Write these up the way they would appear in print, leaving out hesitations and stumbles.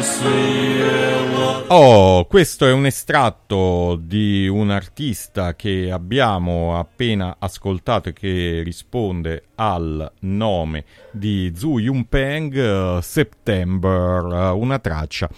Oh, questo è un estratto di un artista che abbiamo appena ascoltato e che risponde al nome di Zhu Yunpeng, September, una traccia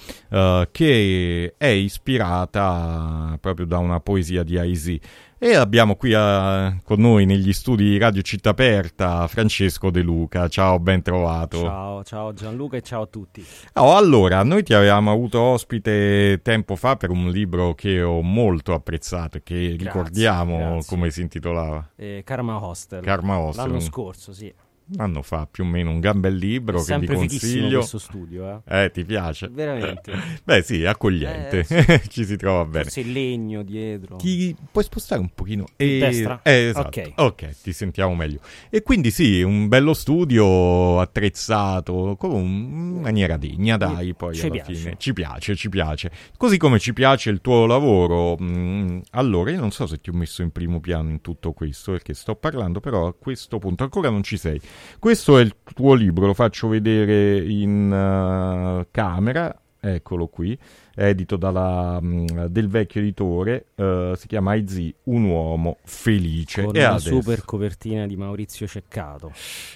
che è ispirata proprio da una poesia di Aisi. E abbiamo qui con noi negli studi di Radio Città Aperta Francesco De Luca. Ciao, ben trovato. Ciao Gianluca e ciao a tutti. Oh, allora, noi ti avevamo avuto ospite tempo fa per un libro che ho molto apprezzato e che ricordiamo come si intitolava. Karma Hostel. L'anno scorso, sì. Un anno fa più o meno, un gran bel libro che vi consiglio. Questo studio, ti piace? Veramente. Beh sì, è accogliente, sì. Ci si trova bene. Forse il legno dietro. Ti puoi spostare un pochino? Destra? Esatto. Ok, ti sentiamo meglio. E quindi sì, un bello studio attrezzato in maniera degna, dai, poi alla fine. Ci piace. Così come ci piace il tuo lavoro. Allora, io non so se ti ho messo in primo piano in tutto questo, perché sto parlando, però a questo punto ancora non ci sei. Questo è il tuo libro, lo faccio vedere in camera, eccolo qui, è edito del vecchio editore, si chiama Aizi, un uomo felice. Con una super copertina di Maurizio Ceccato.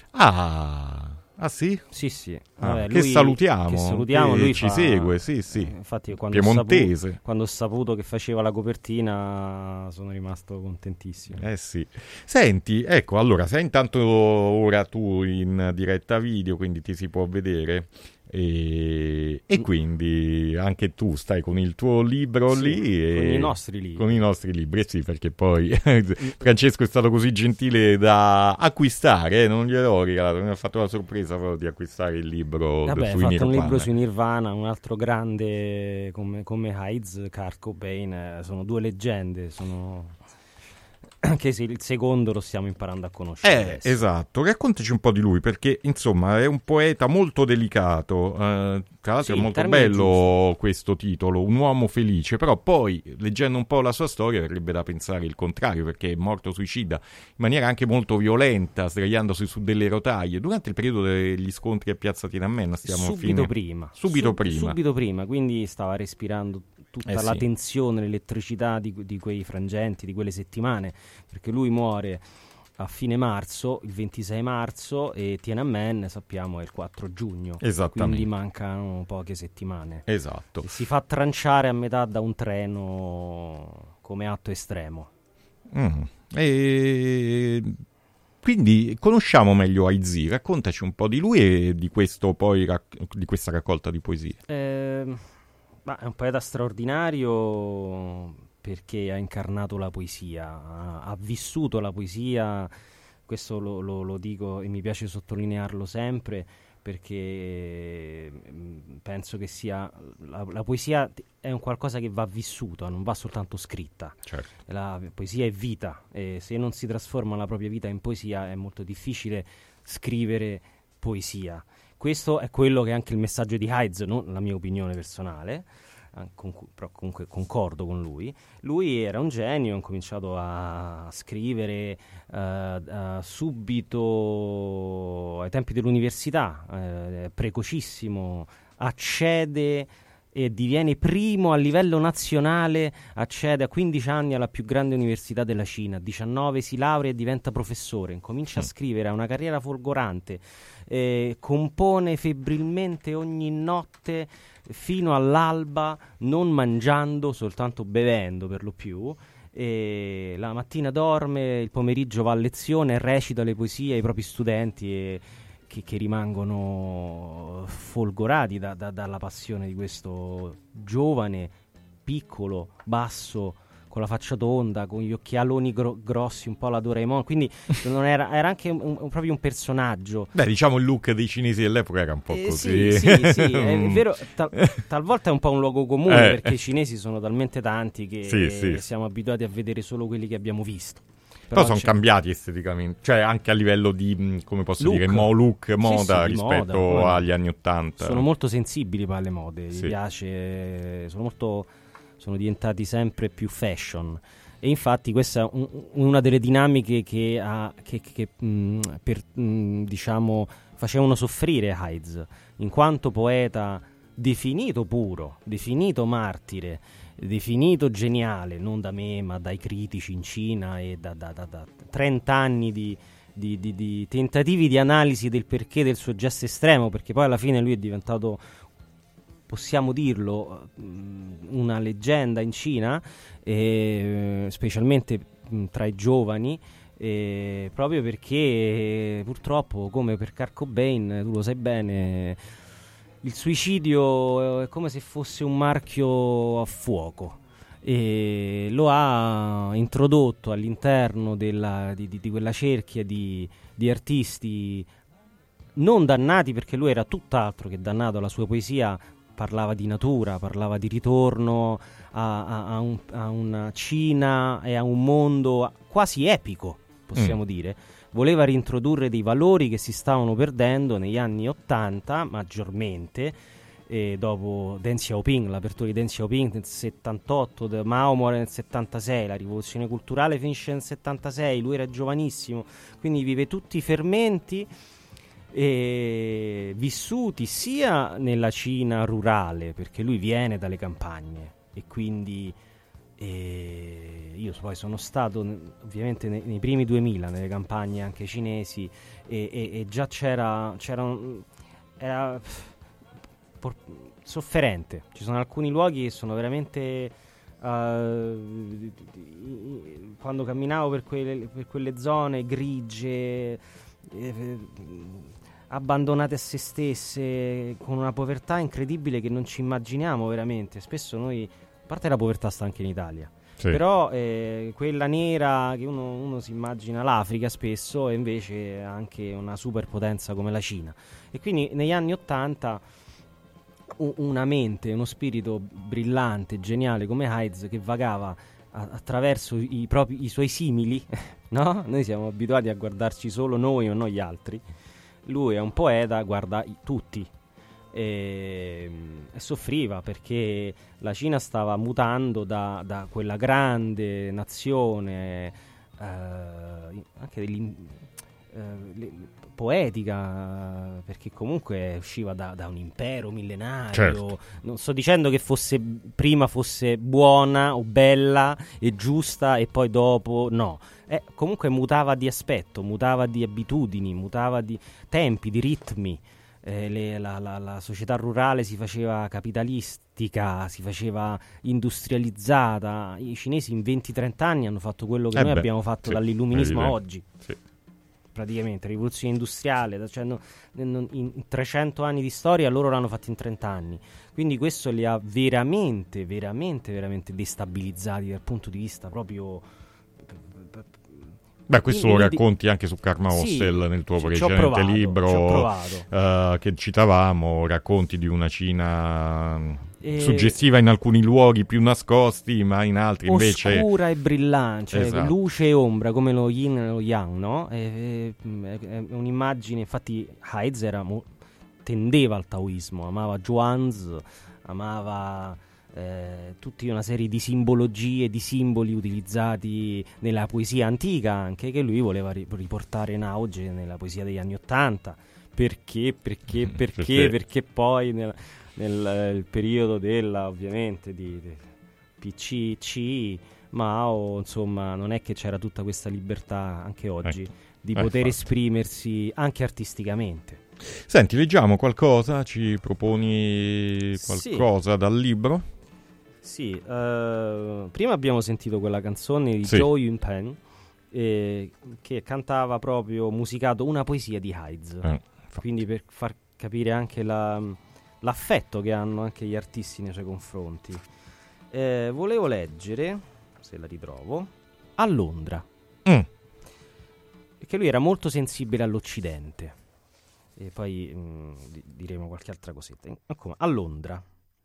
Ah sì? Sì. Vabbè, che salutiamo, lui ci segue, sì. Infatti Piemontese. Quando ho saputo che faceva la copertina sono rimasto contentissimo. Sì. Senti, ecco, allora, sei intanto ora tu in diretta video, quindi ti si può vedere. E quindi anche tu stai con il tuo libro lì con i nostri libri. Con i nostri libri, sì, perché poi Francesco è stato così gentile da acquistare, non gliel'ho regalato, mi ha fatto la sorpresa proprio di acquistare il libro sui Nirvana. Ha fatto un libro sui Nirvana, un altro grande come Hades, Kurt Cobain, sono due leggende, che il secondo lo stiamo imparando a conoscere. Esatto, raccontaci un po' di lui, perché insomma è un poeta molto delicato, tra l'altro è molto bello questo titolo, Un uomo felice, però poi leggendo un po' la sua storia verrebbe da pensare il contrario, perché è morto suicida in maniera anche molto violenta, sdraiandosi su delle rotaie durante il periodo degli scontri a Piazza Tiananmen. Subito prima, quindi stava respirando tutta la tensione, l'elettricità di quei frangenti, di quelle settimane, perché lui muore a fine marzo, il 26 marzo, e Tiananmen, sappiamo, è il 4 giugno. Esattamente. Quindi mancano poche settimane. Esatto. E si fa tranciare a metà da un treno come atto estremo. Quindi conosciamo meglio Aizi, raccontaci un po' di lui e di questo poi di questa raccolta di poesie. È un poeta straordinario perché ha incarnato la poesia, ha vissuto la poesia, questo lo dico e mi piace sottolinearlo sempre, perché penso che sia la poesia è un qualcosa che va vissuto, non va soltanto scritta. Certo. La poesia è vita, e se non si trasforma la propria vita in poesia è molto difficile scrivere poesia. Questo è quello che è anche il messaggio di Hades, non la mia opinione personale, però comunque concordo con lui. Lui era un genio, ha cominciato a scrivere subito ai tempi dell'università, precocissimo, accede e diviene primo a livello nazionale, accede a 15 anni alla più grande università della Cina, a 19 si laurea e diventa professore, comincia a scrivere, ha una carriera folgorante, compone febbrilmente ogni notte fino all'alba, non mangiando, soltanto bevendo per lo più, e la mattina dorme, il pomeriggio va a lezione e recita le poesie ai propri studenti che rimangono folgorati dalla passione di questo giovane, piccolo, basso, con la faccia tonda, con gli occhialoni grossi, un po' la Doraemon, quindi non era anche proprio un personaggio. Beh, diciamo il look dei cinesi dell'epoca era un po' così. Sì, è vero, talvolta è un po' un luogo comune, perché i cinesi sono talmente tanti che siamo abituati a vedere solo quelli che abbiamo visto. Però sono cambiati esteticamente, cioè anche a livello di, come posso dire, moda rispetto moda, agli anni '80. Sono molto sensibili per le mode, mi piace, sono diventati sempre più fashion, e infatti questa è una delle dinamiche che diciamo facevano soffrire Hades, in quanto poeta definito puro, definito martire, definito geniale, non da me ma dai critici in Cina, e da 30 anni di tentativi di analisi del perché del suo gesto estremo, perché poi alla fine lui è diventato, possiamo dirlo, una leggenda in Cina, specialmente tra i giovani, proprio perché purtroppo, come per Kurt Cobain, tu lo sai bene, il suicidio è come se fosse un marchio a fuoco, e lo ha introdotto all'interno di quella cerchia di artisti non dannati, perché lui era tutt'altro che dannato. La sua poesia parlava di natura, parlava di ritorno a una Cina e a un mondo quasi epico, possiamo dire. Voleva reintrodurre dei valori che si stavano perdendo negli anni 80 maggiormente, dopo Deng Xiaoping, l'apertura di Deng Xiaoping nel 78, Mao muore nel 76, la rivoluzione culturale finisce nel 76, lui era giovanissimo, quindi vive tutti i fermenti vissuti sia nella Cina rurale, perché lui viene dalle campagne, e quindi io poi sono stato ovviamente nei primi 2000 nelle campagne anche cinesi, e già era sofferente. Ci sono alcuni luoghi che sono veramente quando camminavo per quelle zone grigie, abbandonate a se stesse, con una povertà incredibile che non ci immaginiamo veramente. Spesso noi, a parte la povertà sta anche in Italia, sì, però quella nera che uno si immagina l'Africa spesso, e invece anche una superpotenza come la Cina. E quindi negli anni 80 una mente, uno spirito brillante, geniale come Haidt, che vagava attraverso i suoi simili, no? Noi siamo abituati a guardarci solo noi o noi gli altri. Lui è un poeta, guarda tutti, e soffriva perché la Cina stava mutando da quella grande nazione anche poetica, perché comunque usciva da un impero millenario. Certo. Non sto dicendo che prima fosse buona o bella e giusta e poi dopo no, comunque mutava di aspetto, mutava di abitudini, mutava di tempi, di ritmi. La società rurale si faceva capitalistica, si faceva industrializzata. I cinesi in 20-30 anni hanno fatto quello che noi abbiamo fatto, sì, dall'illuminismo a oggi. Sì. Praticamente rivoluzione industriale, cioè in 300 anni di storia loro l'hanno fatto in 30 anni, quindi questo li ha veramente destabilizzati dal punto di vista proprio. Beh, questo lo racconti anche su Karma Hostel, sì, nel tuo precedente libro che citavamo. Racconti di una Cina suggestiva in alcuni luoghi, più nascosti, ma in altri invece oscura e brillante, cioè esatto, luce e ombra, come lo yin e lo yang, no? È un'immagine. Infatti Haidt tendeva al taoismo, amava Zhuangzi, amava tutta una serie di simbologie, di simboli utilizzati nella poesia antica, anche, che lui voleva riportare in auge nella poesia degli anni '80. Perché poi nel periodo ovviamente di PC, Mao, insomma, non è che c'era tutta questa libertà anche oggi di poter esprimersi anche artisticamente. Senti, leggiamo qualcosa? Ci proponi qualcosa dal libro? Sì, prima abbiamo sentito quella canzone di Zhou Yunpeng, che cantava proprio, musicato, una poesia di Haidt, quindi per far capire anche l'affetto che hanno anche gli artisti nei suoi confronti. Volevo leggere, se la ritrovo, a Londra, perché lui era molto sensibile all'Occidente, e poi diremo qualche altra cosetta. A Londra.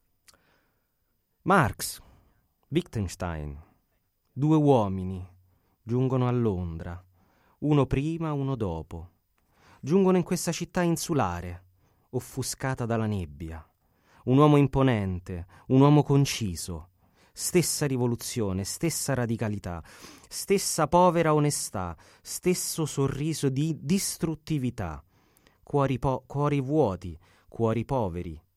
Marx, Wittgenstein, 2 uomini giungono a Londra, uno prima, uno dopo. Giungono in questa città insulare, offuscata dalla nebbia. Un uomo imponente, un uomo conciso. Stessa rivoluzione, stessa radicalità, stessa povera onestà, stesso sorriso di distruttività. Cuori vuoti, cuori poveri.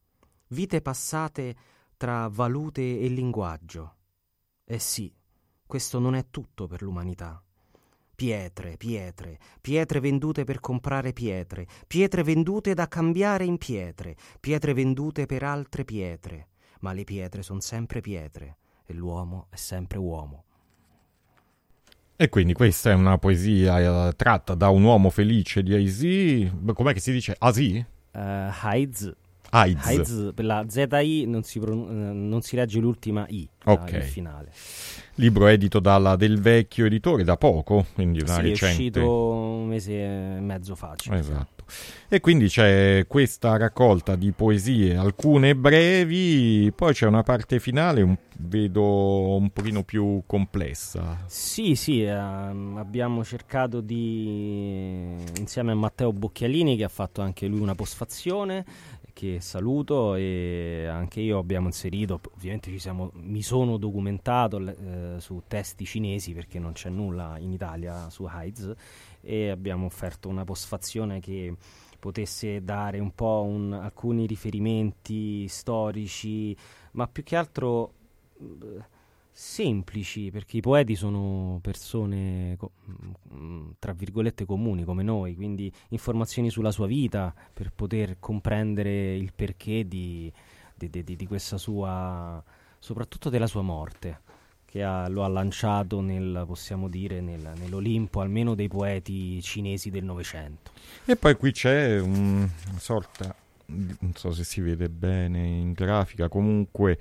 vite passate tra valute e linguaggio. Eh sì, questo non è tutto per l'umanità. Pietre, pietre, pietre vendute per comprare pietre, pietre vendute da cambiare in pietre, pietre vendute per altre pietre. Ma le pietre sono sempre pietre e l'uomo è sempre uomo. E quindi questa è una poesia tratta da Un uomo felice di Aisi. Com'è che si dice? Aisi? Haiz. Haiz. Per la ZI non si legge l'ultima I, il finale. Libro edito dalla Del Vecchio Editore da poco, quindi una recente. È uscito un mese e mezzo fa. Esatto. E quindi c'è questa raccolta di poesie, alcune brevi, poi c'è una parte finale, vedo un pochino più complessa. Sì, abbiamo cercato insieme a Matteo Bocchialini, che ha fatto anche lui una postfazione, che saluto, e anche io abbiamo inserito, ovviamente mi sono documentato su testi cinesi, perché non c'è nulla in Italia su Haiz, e abbiamo offerto una postfazione che potesse dare un po' alcuni riferimenti storici, ma più che altro semplici, perché i poeti sono persone tra virgolette comuni come noi, quindi informazioni sulla sua vita per poter comprendere il perché di questa sua, soprattutto della sua morte, che lo ha lanciato possiamo dire nell'Olimpo almeno dei poeti cinesi del Novecento. E poi qui c'è una sorta, non so se si vede bene in grafica, comunque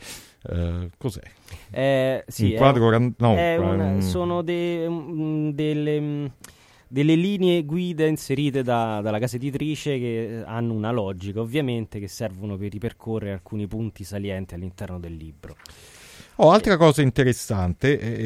cos'è? Sì, un quadro sono delle linee guida inserite dalla casa editrice, che hanno una logica, ovviamente, che servono per ripercorrere alcuni punti salienti all'interno del libro. Altra cosa interessante,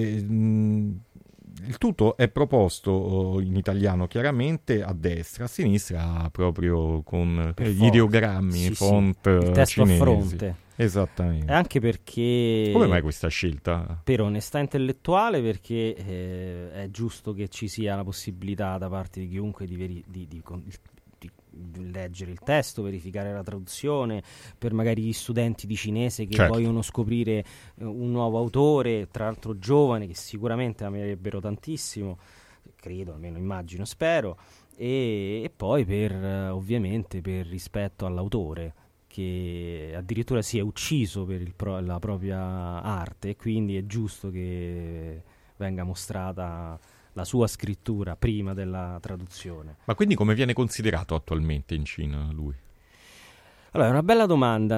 il tutto è proposto in italiano chiaramente, a destra, a sinistra proprio con gli ideogrammi, font il testo cinesi. A fronte. Esattamente. Anche perché... Come mai questa scelta? Per onestà intellettuale, perché è giusto che ci sia la possibilità da parte di chiunque di leggere il testo, verificare la traduzione, per magari gli studenti di cinese che vogliono scoprire un nuovo autore, tra l'altro giovane, che sicuramente amerebbero tantissimo, credo, almeno immagino, spero, e poi ovviamente per rispetto all'autore, che addirittura si è ucciso per la propria arte, e quindi è giusto che venga mostrata la sua scrittura prima della traduzione. Ma quindi come viene considerato attualmente in Cina lui? Allora, è una bella domanda.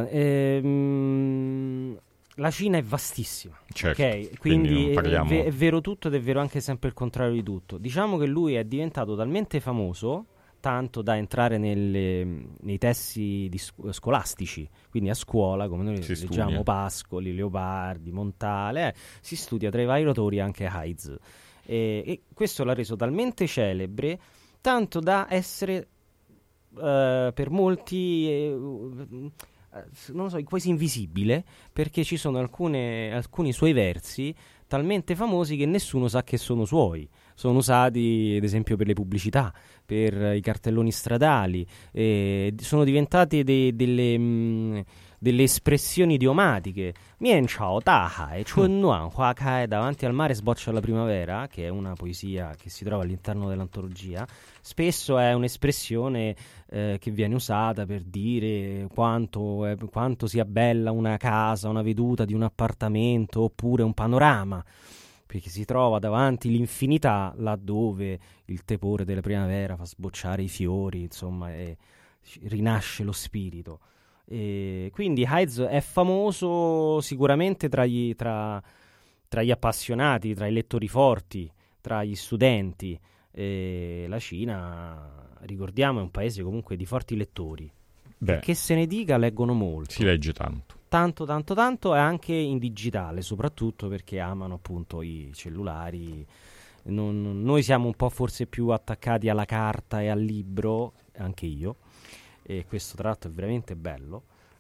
La Cina è vastissima, certo, okay? Quindi è vero tutto ed è vero anche sempre il contrario di tutto. Diciamo che lui è diventato talmente famoso, tanto da entrare nei testi scolastici, quindi a scuola, come noi leggiamo Pascoli, Leopardi, Montale, si studia tra i vari autori anche Haiz. E questo l'ha reso talmente celebre, tanto da essere per molti non so, quasi invisibile, perché ci sono alcuni suoi versi talmente famosi che nessuno sa che sono suoi. Sono usati ad esempio per le pubblicità, per i cartelloni stradali, sono diventati delle espressioni idiomatiche. Mien chao da hai, chun nuan hua kai, davanti al mare sboccia la primavera, che è una poesia che si trova all'interno dell'antologia. Spesso è un'espressione che viene usata per dire quanto sia bella una casa, una veduta di un appartamento oppure un panorama, perché si trova davanti l'infinità laddove il tepore della primavera fa sbocciare i fiori, insomma, e rinasce lo spirito. E quindi Haiz è famoso sicuramente tra gli appassionati, tra i lettori forti, tra gli studenti. E la Cina, ricordiamo, è un paese comunque di forti lettori. Che se ne dica, leggono molto. Si legge tanto. Tanto, e anche in digitale, soprattutto perché amano appunto i cellulari. Noi siamo un po' forse più attaccati alla carta e al libro, anche io, e questo tra l'altro è veramente bello,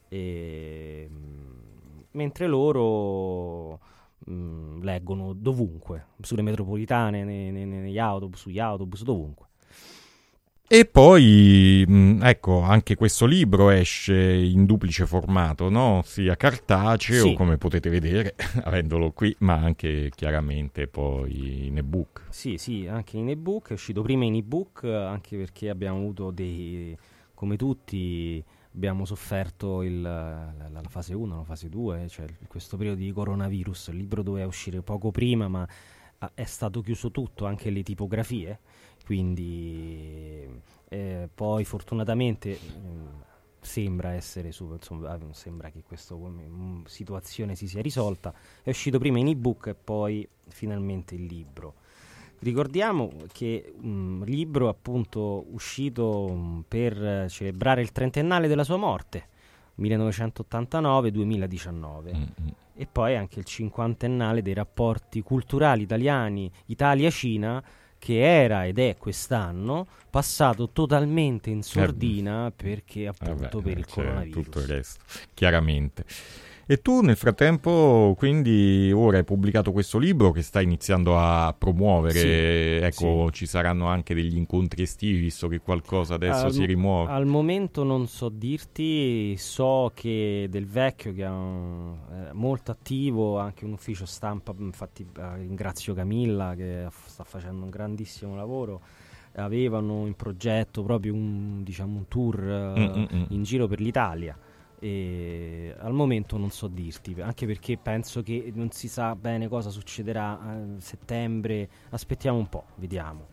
mentre loro leggono dovunque, sulle metropolitane, negli autobus, sugli autobus, dovunque. E poi, ecco, anche questo libro esce in duplice formato, no? Sia cartaceo, Sì. come potete vedere, avendolo qui, ma anche chiaramente poi in ebook. Sì, anche in ebook, è uscito prima in ebook, anche perché abbiamo avuto come tutti, abbiamo sofferto la fase 1, la fase 2, cioè questo periodo di coronavirus. Il libro doveva uscire poco prima, ma è stato chiuso tutto, anche le tipografie, quindi poi fortunatamente sembra essere insomma, sembra che questa situazione si sia risolta. È uscito prima in ebook e poi finalmente il libro. Ricordiamo che un libro appunto uscito per celebrare il trentennale della sua morte, 1989-2019, e poi anche il cinquantennale dei rapporti culturali italiani, Italia-Cina, che era ed è quest'anno passato totalmente in sordina perché appunto per il coronavirus. Tutto il resto, chiaramente. E tu nel frattempo, quindi, ora hai pubblicato questo libro che stai iniziando a promuovere, Sì, ecco, sì. ci saranno anche degli incontri estivi, visto che qualcosa adesso si rimuove. Al momento non so dirti, so che Del Vecchio, che è molto attivo, anche un ufficio stampa, infatti ringrazio Camilla che sta facendo un grandissimo lavoro, avevano in progetto proprio un tour in giro per l'Italia. E al momento non so dirti, anche perché penso che non si sa bene cosa succederà a settembre. Aspettiamo un po', vediamo.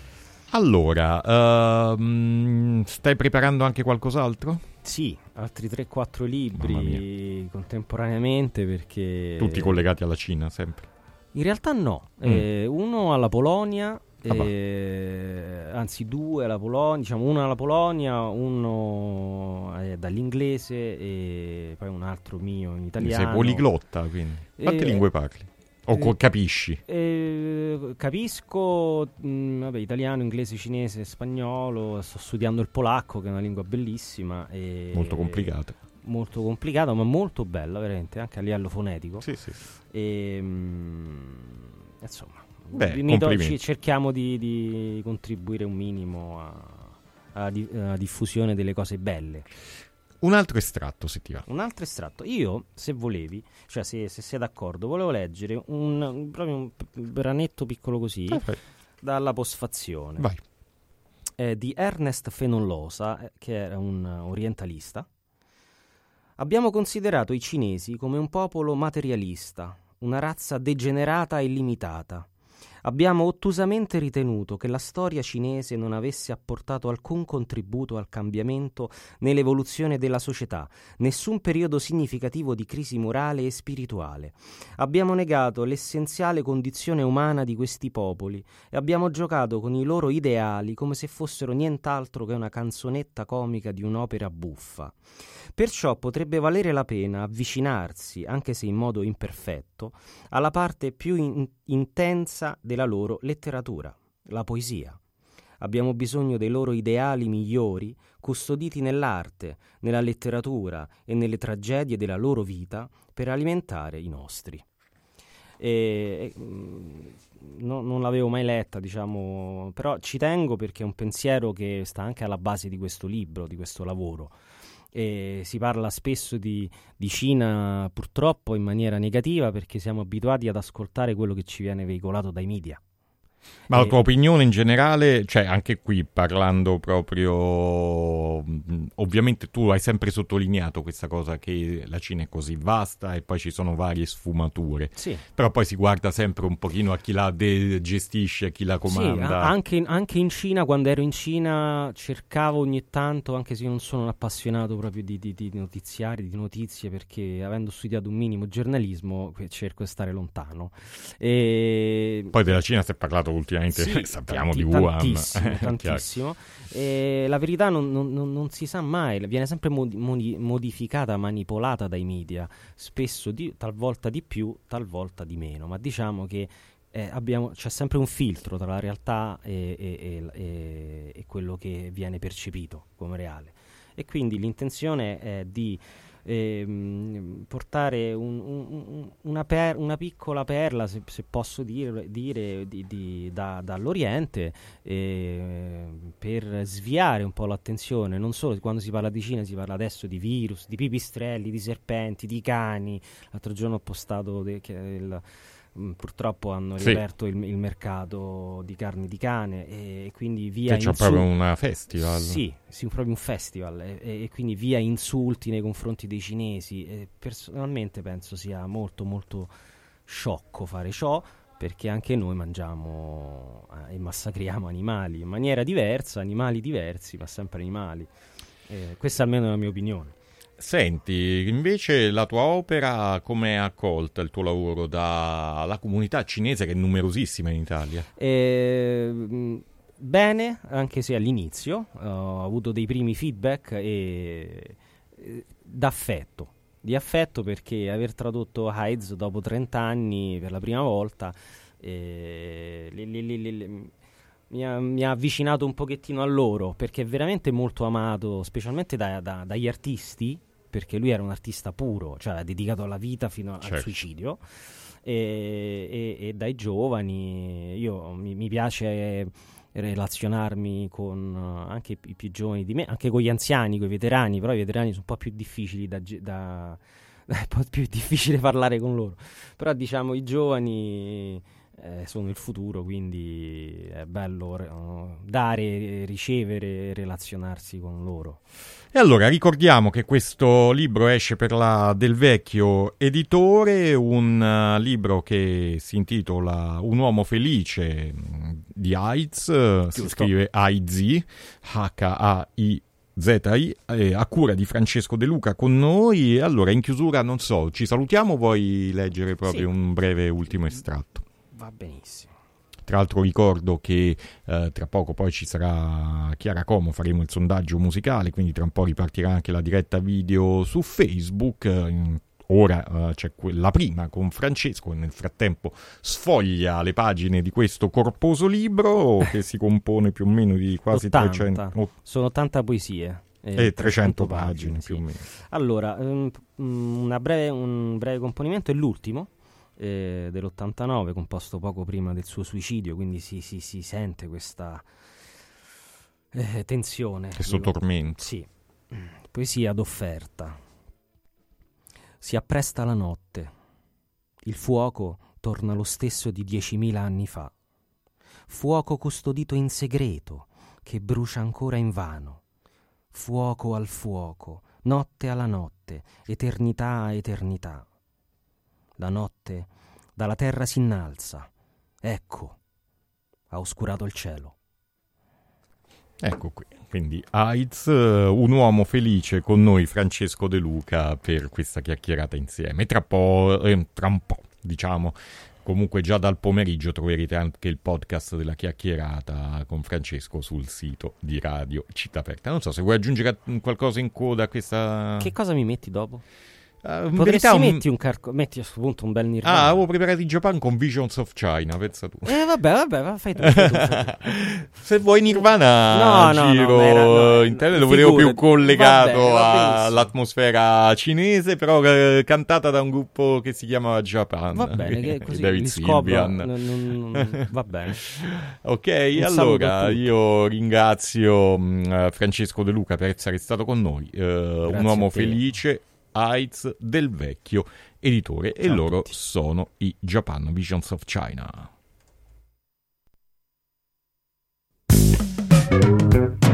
Allora, stai preparando anche qualcos'altro? Sì, altri 3-4 libri contemporaneamente, perché tutti collegati alla Cina sempre? In realtà no, uno alla Polonia, anzi 2 alla Polonia, diciamo uno alla Polonia, uno dall'inglese e poi un altro mio in italiano. Sei poliglotta, quindi. Quante lingue parli? O capisci? Capisco, italiano, inglese, cinese, spagnolo. Sto studiando il polacco, che è una lingua bellissima. Molto complicata. Molto complicata, ma molto bella, veramente, anche a livello fonetico. Sì. Insomma, cerchiamo di contribuire un minimo alla diffusione delle cose belle. Un altro estratto, se ti va. Un altro estratto. Io, se volevi, cioè se sei d'accordo, volevo leggere proprio un branetto piccolo così, dalla Postfazione. Vai. Di Ernest Fenollosa, che era un orientalista. Abbiamo considerato i cinesi come un popolo materialista, una razza degenerata e limitata. Abbiamo ottusamente ritenuto che la storia cinese non avesse apportato alcun contributo al cambiamento nell'evoluzione della società, nessun periodo significativo di crisi morale e spirituale. Abbiamo negato l'essenziale condizione umana di questi popoli e abbiamo giocato con i loro ideali come se fossero nient'altro che una canzonetta comica di un'opera buffa. Perciò potrebbe valere la pena avvicinarsi, anche se in modo imperfetto, alla parte più intensa della loro letteratura, la poesia. Abbiamo bisogno dei loro ideali migliori, custoditi nell'arte, nella letteratura e nelle tragedie della loro vita, per alimentare i nostri. Non l'avevo mai letta, diciamo, però ci tengo perché è un pensiero che sta anche alla base di questo libro, di questo lavoro. E si parla spesso di Cina, purtroppo in maniera negativa, perché siamo abituati ad ascoltare quello che ci viene veicolato dai media. Ma la tua opinione in generale, cioè anche qui parlando proprio, ovviamente tu hai sempre sottolineato questa cosa che la Cina è così vasta e poi ci sono varie sfumature, sì. Però poi si guarda sempre un pochino a chi la gestisce, a chi la comanda. Sì, anche in Cina, quando ero in Cina cercavo ogni tanto, anche se io non sono un appassionato proprio di notiziari, di notizie, perché avendo studiato un minimo giornalismo cerco di stare lontano. Poi della Cina si è parlato ultimamente, sì, sappiamo di Wuhan. Tantissimo. La verità non si sa mai, viene sempre modificata, manipolata dai media, spesso talvolta di più, talvolta di meno, ma diciamo che c'è sempre un filtro tra la realtà e quello che viene percepito come reale. E quindi l'intenzione è di portare una piccola perla, se posso dire dall'Oriente, per sviare un po' l'attenzione. Non solo quando si parla di Cina, si parla adesso di virus, di pipistrelli, di serpenti, di cani. L'altro giorno ho postato purtroppo hanno riaperto il mercato di carni di cane, e quindi via c'è proprio una festival. Sì, proprio un festival, e quindi via insulti nei confronti dei cinesi. E personalmente penso sia molto molto sciocco fare ciò, perché anche noi mangiamo e massacriamo animali in maniera diversa, animali diversi, ma sempre animali. Questa almeno è la mia opinione. Senti, invece la tua opera come è accolta, il tuo lavoro dalla comunità cinese, che è numerosissima in Italia? Bene, anche se all'inizio ho avuto dei primi feedback di affetto, perché aver tradotto Haiz dopo 30 anni per la prima volta mi ha avvicinato un pochettino a loro, perché è veramente molto amato, specialmente dagli artisti, perché lui era un artista puro, cioè ha dedicato la vita fino al suicidio, e dai giovani. Io mi piace relazionarmi con anche i più giovani di me, anche con gli anziani, con i veterani, però i veterani sono un po' più difficili è un po' più difficile parlare con loro, però diciamo i giovani sono il futuro, quindi è bello dare, ricevere, relazionarsi con loro. E allora ricordiamo che questo libro esce per la Del Vecchio Editore, un libro che si intitola Un uomo felice di Haiz, si scrive Haizi, H-A-I-Z-I, a cura di Francesco De Luca con noi. E allora in chiusura, non so, ci salutiamo, vuoi leggere proprio un breve ultimo estratto? Va benissimo. Tra l'altro ricordo che tra poco poi ci sarà Chiara Como, faremo il sondaggio musicale, quindi tra un po' ripartirà anche la diretta video su Facebook. Ora c'è la prima con Francesco, nel frattempo sfoglia le pagine di questo corposo libro che si compone più o meno di quasi 300. Sono 80 poesie. E 300 pagine più o meno. Allora, un breve componimento è l'ultimo, dell'89, composto poco prima del suo suicidio, quindi si sente questa tensione, questo tormento. Sì. Poesia d'offerta. Si appresta la notte, il fuoco torna lo stesso di 10.000 anni fa, fuoco custodito in segreto che brucia ancora invano, fuoco al fuoco, notte alla notte, eternità a eternità. La notte dalla terra si innalza. Ecco, ha oscurato il cielo. Ecco qui, quindi Haiz, un uomo felice, con noi Francesco De Luca per questa chiacchierata insieme. Tra un po', diciamo, comunque già dal pomeriggio troverete anche il podcast della chiacchierata con Francesco sul sito di Radio Città Aperta. Non so se vuoi aggiungere qualcosa in coda a questa... Che cosa mi metti dopo? Metti a questo punto un bel Nirvana. Avevo preparato in Japan con Visions of China, pensa tu. Vabbè, fai tu. Se vuoi Nirvana, in te lo vedevo più collegato all'atmosfera cinese, però cantata da un gruppo che si chiamava Japan. Va bene, che così David Sylvian. Va bene. Ok, allora io ringrazio Francesco De Luca per essere stato con noi, un uomo felice, Haiz Del Vecchio Editore. Ciao, e loro sono i Japan Visions of China.